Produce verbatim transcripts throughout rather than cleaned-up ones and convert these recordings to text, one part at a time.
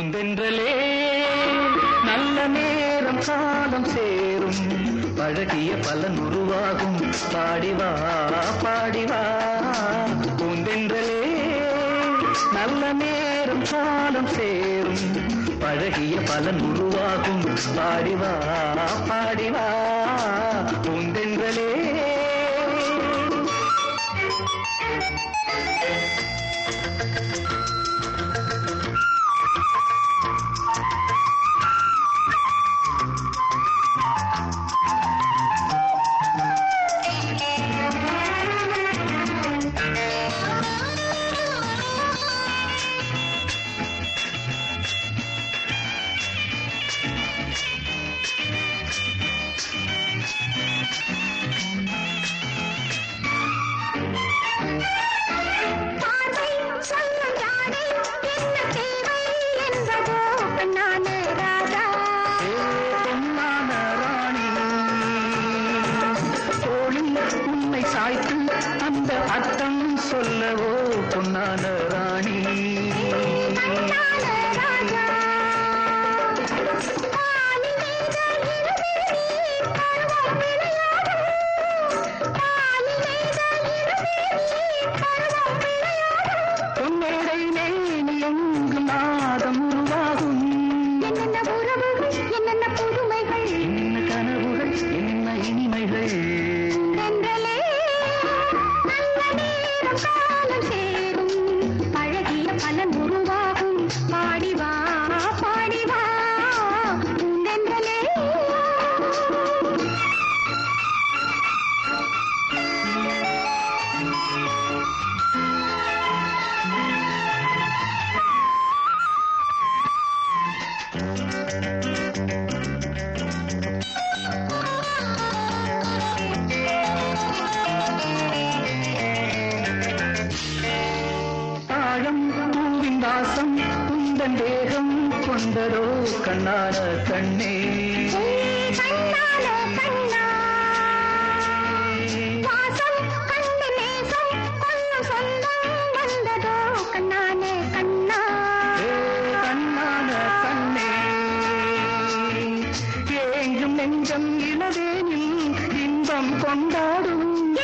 பூந்தென்றலே நல்ல நேரம் காலம் சேரும் பழகிய பலன் உருவாகும் பாடிவா பாடிவா பூந்தென்றலே நல்ல நேரம் காலம் சேரும் பழகிய பலன் உருவாகும் பாடிவா பாடிவா பூந்தென்றலே அந்த அர்த்தம் சொல்லவோ பொன்னான ராணி பொன்னேடை நேனி எங்கு மாதம் உருவாகும் என்னென்ன உறவுகள் என்னென்ன புதுமைகள் என்ன கனவுகள் என்ன இனிமைகள் வாசம் உந்தன் தேகம் கொண்டதோ கண்ணான கண்ணே வாசம் கண்ணு நேசம் கொல்லும் சொந்தம் வந்ததோ கண்ணானே கண்ணா கண்ணான கண்ணே ஏங்கும் நெஞ்சம் இளவேனில் இன்பம் கொண்டாடும்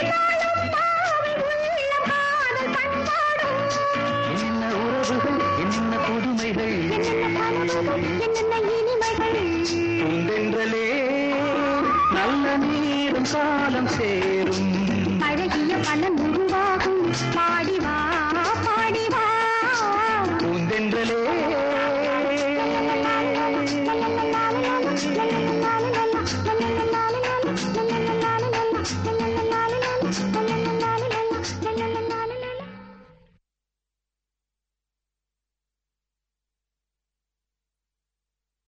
என்ன புதுமைகள் என்னென்ன இனிமைகள் பூந்தென்றலே நல்ல நேரம் காலம் சேரும் அழகிய பலன் உருவாகும் பாடிவா பாடிவா பூந்தென்றலே